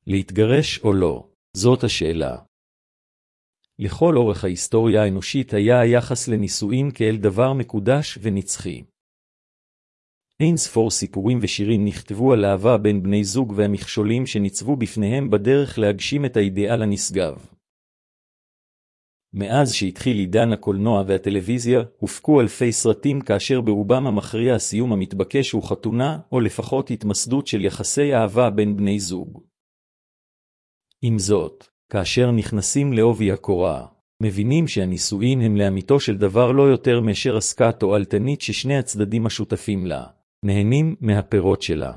להתגרש או לא, זאת השאלה. לכל אורך ההיסטוריה האנושית היה היחס לנישואין כאל דבר מקודש ונצחי. אין ספור סיפורים ושירים נכתבו על אהבה בין בני זוג והמכשולים שניצבו בפניהם בדרך להגשים את האידיאל הנשגב. מאז שהתחיל עידן הקולנוע והטלוויזיה, הופקו אלפי סרטים כאשר ברובם המכריע הסיום המתבקש הוא חתונה, או לפחות התמסדות של יחסי אהבה בין בני זוג. עם זאת, כאשר נכנסים לעובי הקורה, מבינים שהנישואין הם לאמיתו של דבר לא יותר מאשר עסקה תועלתנית ששני הצדדים השותפים לה, נהנים מהפירות שלה.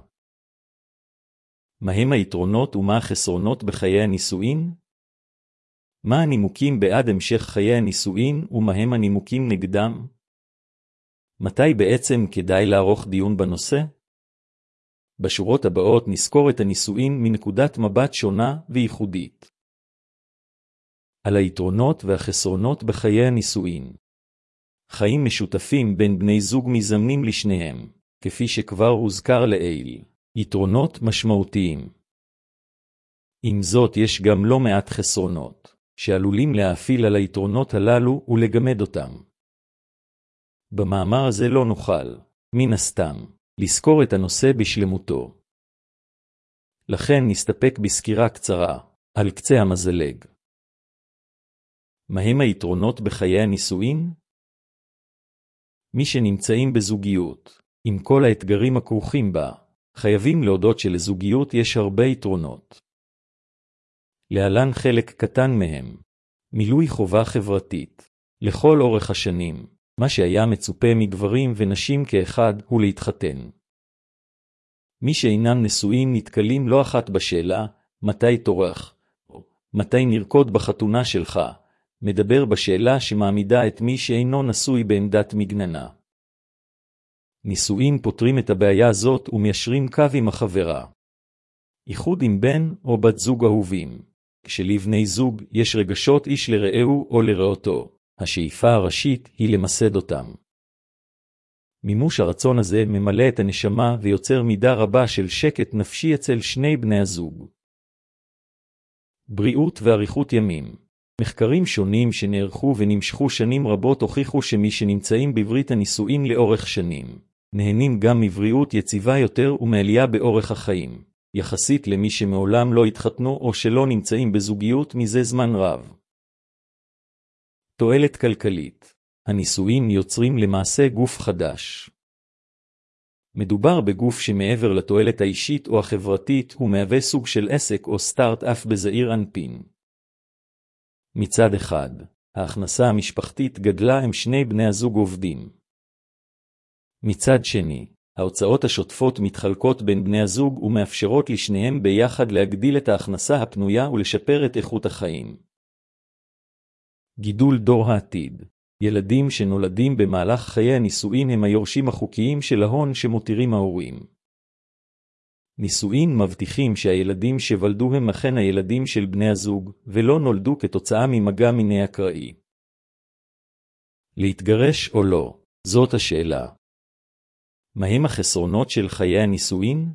מהם היתרונות ומה החסרונות בחיי הנישואין? מה הנימוקים בעד המשך חיי הנישואין ומהם הנימוקים נגדם? מתי בעצם כדאי לערוך דיון בנושא? בשורות הבאות נזכור את הנישואין מנקודת מבט שונה וייחודית. על היתרונות והחסרונות בחיי הנישואין. חיים משותפים בין בני זוג מזמנים לשניהם, כפי שכבר הוזכר לעיל, יתרונות משמעותיים. עם זאת יש גם לא מעט חסרונות, שעלולים להאפיל על היתרונות הללו ולגמד אותם. במאמר הזה לא נוכל, מן הסתם, לזכור את הנושא בשלמותו. לכן נסתפק בסקירה קצרה, על קצה המזלג. מהם היתרונות בחיי הנישואין? מי שנמצאים בזוגיות, עם כל האתגרים הכרוכים בה, חייבים להודות שלזוגיות יש הרבה יתרונות. להלן חלק קטן מהם. מילוי חובה חברתית. לכל אורך השנים, מה שהיה מצופה מגברים ונשים כאחד הוא להתחתן. מי שאינם נשואים נתקלים לא אחת בשאלה, מתי תורך, או מתי נרקוד בחתונה שלך, מדבר בשאלה שמעמידה את מי שאינו נשוי בעמדת מגננה. נישואין פותרים את הבעיה הזאת ומיישרים קו עם החברה. איחוד עם בן או בת זוג אהובים. כשלבני זוג יש רגשות איש לרעהו או לרעותו, השאיפה הראשית היא למסד אותם. מימוש הרצון הזה ממלא את הנשמה ויוצר מידה רבה של שקט נפשי אצל שני בני הזוג. בריאות ואריכות ימים. מחקרים שונים שנערכו ונמשכו שנים רבות הוכיחו שמי שנמצאים בברית הנישואין לאורך שנים, נהנים גם מבריאות יציבה יותר ומעלייה באורך החיים, יחסית למי שמעולם לא התחתנו או שלא נמצאים בזוגיות מזה זמן רב. תועלת כלכלית. הנישואין יוצרים למעשה גוף חדש. מדובר בגוף שמעבר לתועלת האישית או החברתית הוא מהווה סוג של עסק או סטארט-אפ בזעיר אנפין. מצד אחד, ההכנסה המשפחתית גדלה עם שני בני הזוג עובדים. מצד שני, ההוצאות השוטפות מתחלקות בין בני הזוג ומאפשרות לשניהם ביחד להגדיל את ההכנסה הפנויה ולשפר את איכות החיים. גידול דור העתיד. ילדים שנולדים במהלך חיי הנישואין הם היורשים החוקיים של ההון שמותירים ההורים. נישואין מבטיחים שהילדים שוולדו הם אכן הילדים של בני הזוג, ולא נולדו כתוצאה ממגע מיני אקראי. להתגרש או לא, זאת השאלה. מהם החסרונות של חיי הנישואין?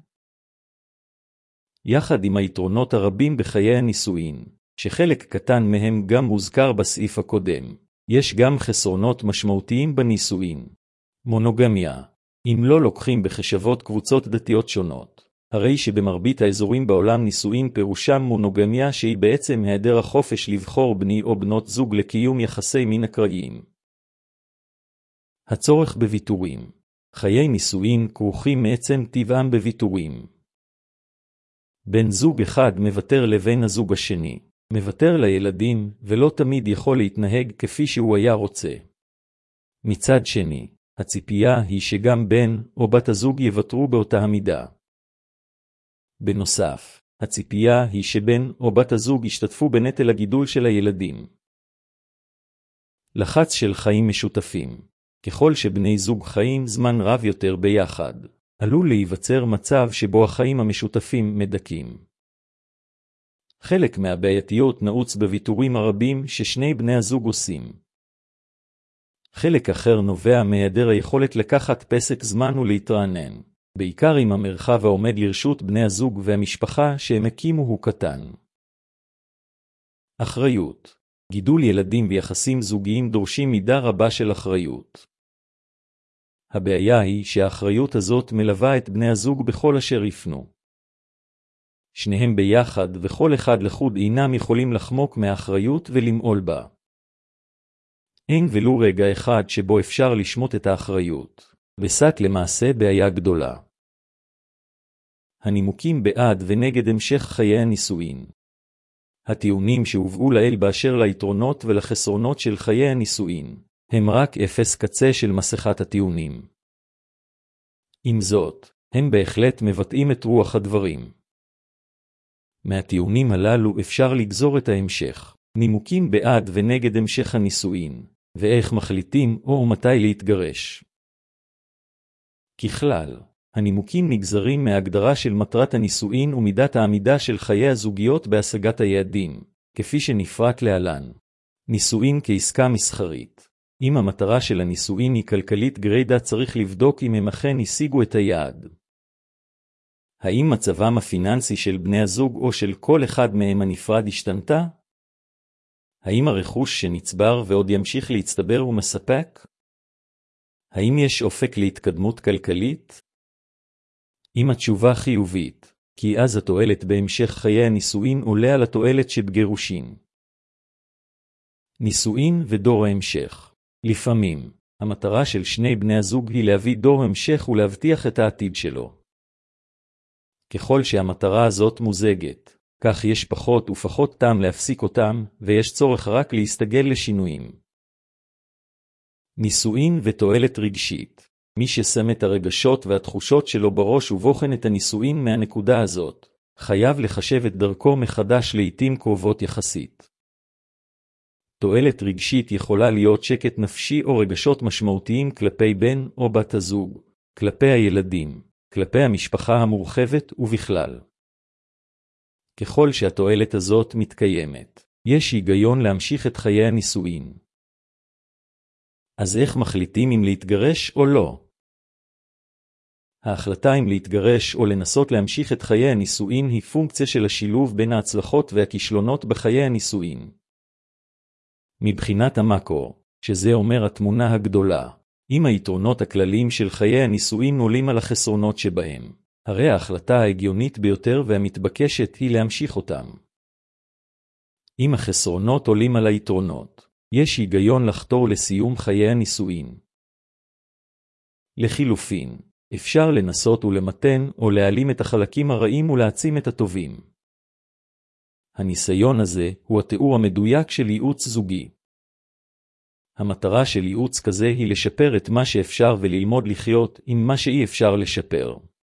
יחד עם היתרונות הרבים בחיי הנישואין, שחלק קטן מהם גם מוזכר בסעיף הקודם, יש גם חסרונות משמעותיים בנישואין. מונוגמיה. אם לא לוקחים בחשבות קבוצות דתיות שונות, הרי שבמרבית האזורים בעולם נישואין פירושם מונוגמיה שהיא בעצם היעדר החופש לבחור בני או בנות זוג לקיום יחסי מין אקראיים. הצורך בוויתורים. חיי נישואין כרוכים מעצם טבעם בוויתורים. בן זוג אחד מוותר לבן הזוג השני, מוותר לילדים ולא תמיד יכול להתנהג כפי שהוא היה רוצה. מצד שני, הציפייה היא שגם בן או בת הזוג יוותרו באותה המידה. בנוסף, הציפייה היא שבן או בת הזוג ישתתפו בנטל הגידול של הילדים. לחץ של חיים משותפים. ככל שבני זוג חיים זמן רב יותר ביחד, עלול להיווצר מצב שבו החיים המשותפים מדכים. חלק מהבעייתיות נעוץ בוויתורים הרבים ששני בני הזוג עושים. חלק אחר נובע מהיעדר היכולת לקחת פסק זמן ולהתרענן, בעיקר אם המרחב העומד לרשות בני הזוג והמשפחה שהם הקימו הוא קטן. אחריות. גידול ילדים ויחסים זוגיים דורשים מידה רבה של אחריות. הבעיה היא שהאחריות הזאת מלווה את בני הזוג בכל אשר יפנו. שניהם ביחד וכל אחד לחוד אינם יכולים לחמוק מהאחריות ולמעול בה. אין ולו רגע אחד שבו אפשר לשמוט את האחריות, וזאת למעשה בעיה גדולה. הנימוקים בעד ונגד המשך חיי הנישואין. הטיעונים שהובאו לאל באשר ליתרונות ולחסרונות של חיי הנישואין, הם רק אפס קצה של מסכת הטיעונים. עם זאת, הם בהחלט מבטאים את רוח הדברים. מהטיעונים הללו אפשר לגזור את ההמשך, נימוקים בעד ונגד המשך הנישואין, ואיך מחליטים או מתי להתגרש. ככלל, הנימוקים נגזרים מההגדרה של מטרת הנישואין ומידת העמידה של חיי הזוגיות בהשגת היעדים, כפי שנפרט להלן. נישואין כעסקה מסחרית. אם המטרה של הנישואין היא כלכלית גרידא, צריך לבדוק אם הם אכן השיגו את היעד. האם מצבם הפיננסי של בני הזוג או של כל אחד מהם הנפרד השתנתה? האם הרכוש שנצבר ועוד ימשיך להצטבר הוא מספק? האם יש אופק להתקדמות כלכלית? אם התשובה חיובית, כי אז התועלת בהמשך חיי הנישואין עולה על התועלת של גירושין. נישואין ודור ההמשך. לפעמים, המטרה של שני בני הזוג היא להביא דור המשך ולהבטיח את העתיד שלו. ככל שהמטרה הזאת מוזגת, כך יש פחות ופחות טעם להפסיק אותם, ויש צורך רק להסתגל לשינויים. נישואין ותועלת רגשית. מי ששם את הרגשות והתחושות שלו בראש ובוחן את הנישואין מהנקודה הזאת, חייב לחשב את דרכו מחדש לעתים קרובות יחסית. תועלת רגשית יכולה להיות שקט נפשי או רגשות משמעותיים כלפי בן או בת הזוג, כלפי הילדים, כלפי המשפחה המורחבת ובכלל. ככל שהתועלת הזאת מתקיימת, יש היגיון להמשיך את חיי הנישואין. אז איך מחליטים אם להתגרש או לא? ההחלטה אם להתגרש או לנסות להמשיך את חיי הנישואין היא פונקציה של השילוב בין ההצלחות והכישלונות בחיי הנישואין. מבחינת המקרו, שזה אומר התמונה הגדולה, אם היתרונות הכלליים של חיי הנישואין עולים על החסרונות שבהם, הרי ההחלטה ההגיונית ביותר והמתבקשת היא להמשיך אותם. אם החסרונות עולים על היתרונות, יש היגיון לחתור לסיום חיי הנישואין. לחילופין, אפשר לנסות ולמתן או להעלים את החלקים הרעים ולהעצים את הטובים. הניסיון הזה הוא התיאור המדויק של ייעוץ זוגי. המטרה של ייעוץ כזה היא לשפר את מה שאפשר וללמוד לחיות עם מה שאי אפשר לשפר.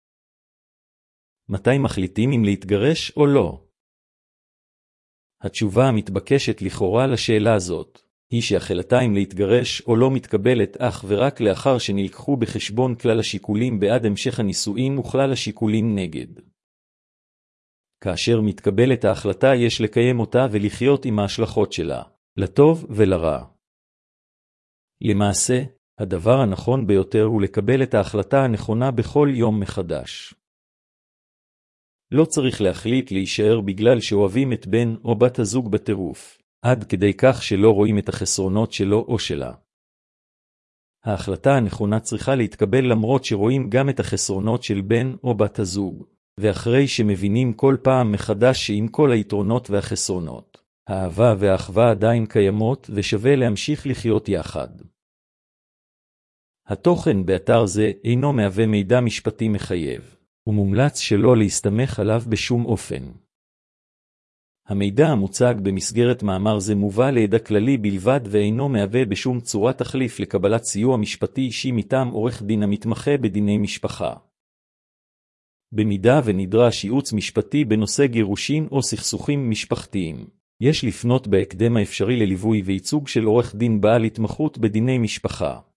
מתי מחליטים אם להתגרש או לא? התשובה המתבקשת לכאורה לשאלה הזאת, היא שהחלטה אם להתגרש או לא מתקבלת אך ורק לאחר שנלקחו בחשבון כלל השיקולים בעד המשך הנישואין וכלל השיקולים נגד. כאשר מתקבלת ההחלטה יש לקיים אותה ולחיות עם ההשלכות שלה, לטוב ולרע. למעשה, הדבר הנכון ביותר הוא לקבל את ההחלטה הנכונה בכל יום מחדש. לא צריך להחליט להישאר בגלל שאוהבים את בן או בת הזוג בטירוף, עד כדי כך שלא רואים את החסרונות שלו או שלה. ההחלטה הנכונה צריכה להתקבל למרות שרואים גם את החסרונות של בן או בת הזוג, ואחרי שמבינים כל פעם מחדש שעם כל היתרונות והחסרונות, האהבה והאחווה עדיין קיימות ושווה להמשיך לחיות יחד. התוכן באתר זה אינו מהווה מידע משפטי מחייב, ומומלץ שלא להסתמך עליו בשום אופן. המידע המוצג במסגרת מאמר זה מובא לידע כללי בלבד ואינו מהווה בשום צורה תחליף לקבלת סיוע משפטי אישי מטעם עורך דין המתמחה בדיני משפחה. במידה ונדרש ייעוץ משפטי בנושא גירושין או סכסוכים משפחתיים, יש לפנות בהקדם האפשרי לליווי וייצוג של עורך דין בעל התמחות בדיני משפחה.